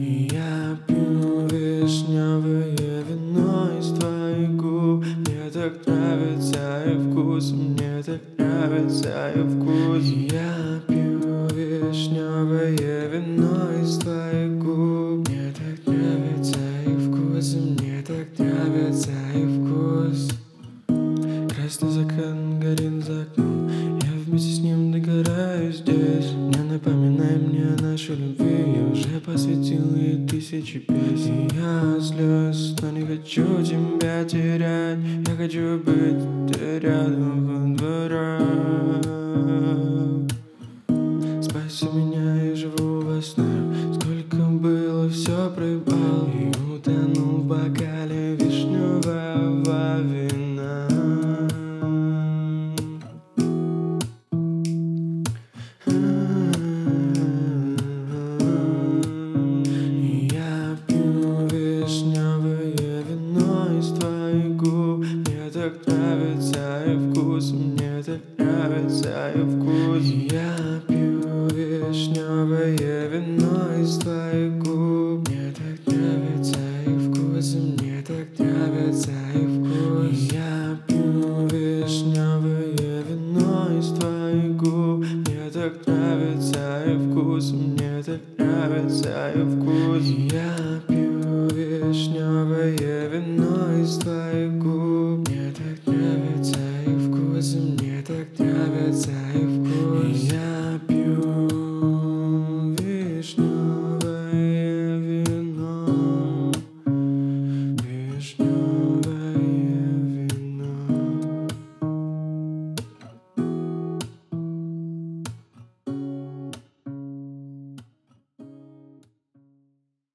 Я пью вишневое вино из твоих губ. Мне так нравится и вкус, мне так нравится и вкус. Я пью вишневое вино из твоих губ. Мне так нравится и вкус, мне так нравится и вкус. Красный закат горит за окном, я вместе с ним догораю здесь. Не напоминай мне о нашей любви, я уже посвятил ей тысячи песен. Я злюсь, но не хочу тебя терять, я хочу быть рядом во дворах. Спаси меня, я живу во сне, сколько было, все проебал и утонул в бокале вишневого вина. Я пью вишневое вино из твоих губ. Мне так нравится и вкус, мне так нравится и вкус. Я